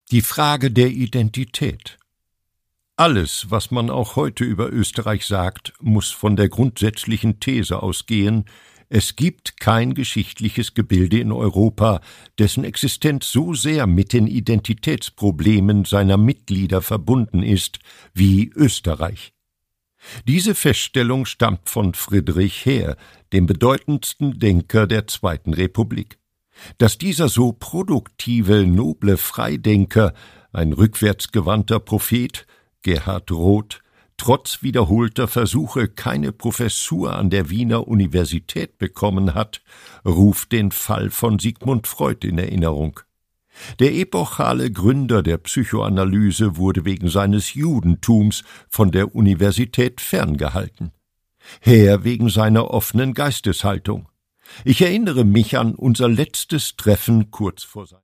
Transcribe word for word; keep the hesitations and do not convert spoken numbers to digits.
Die Frage der Identität. Alles, was man auch heute über Österreich sagt, muss von der grundsätzlichen These ausgehen, es gibt kein geschichtliches Gebilde in Europa, dessen Existenz so sehr mit den Identitätsproblemen seiner Mitglieder verbunden ist wie Österreich. Diese Feststellung stammt von Friedrich Heer, dem bedeutendsten Denker der Zweiten Republik. Dass dieser so produktive, noble Freidenker, ein rückwärtsgewandter Prophet, Gerhard Roth, trotz wiederholter Versuche keine Professur an der Wiener Universität bekommen hat, ruft den Fall von Sigmund Freud in Erinnerung. Der epochale Gründer der Psychoanalyse wurde wegen seines Judentums von der Universität ferngehalten. Heer wegen seiner offenen Geisteshaltung. Ich erinnere mich an unser letztes Treffen kurz vor seinem